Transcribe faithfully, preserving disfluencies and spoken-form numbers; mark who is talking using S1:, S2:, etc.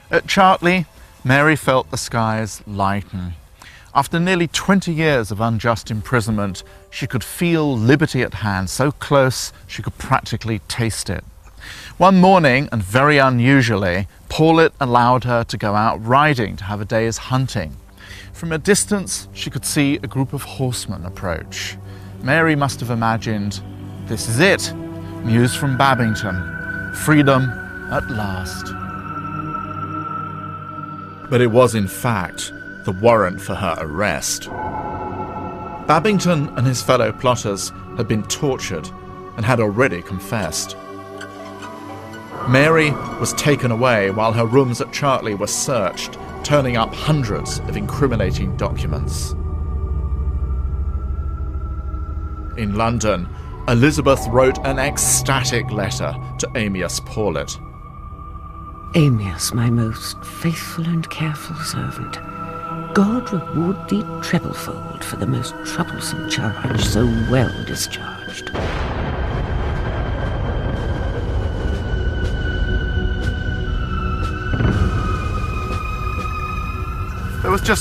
S1: At Chartley, Mary felt the skies lighten. After nearly twenty years of unjust imprisonment, she could feel liberty at hand, so close she could practically taste it. One morning, and very unusually, Paulet allowed her to go out riding to have a day's hunting. From a distance, she could see a group of horsemen approach. Mary must have imagined, this is it, news from Babington, freedom at last. But it was in fact the warrant for her arrest. Babington and his fellow plotters had been tortured and had already confessed. Mary was taken away while her rooms at Chartley were searched, turning up hundreds of incriminating documents. In London, Elizabeth wrote an ecstatic letter to Amyas Paulet.
S2: Amyas, my most faithful and careful servant, God reward thee treblefold for the most troublesome charge so well discharged.
S1: There was just